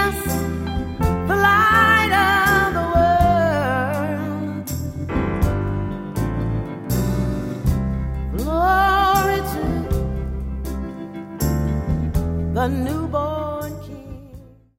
Jesus, the light of the world. Glory to the newborn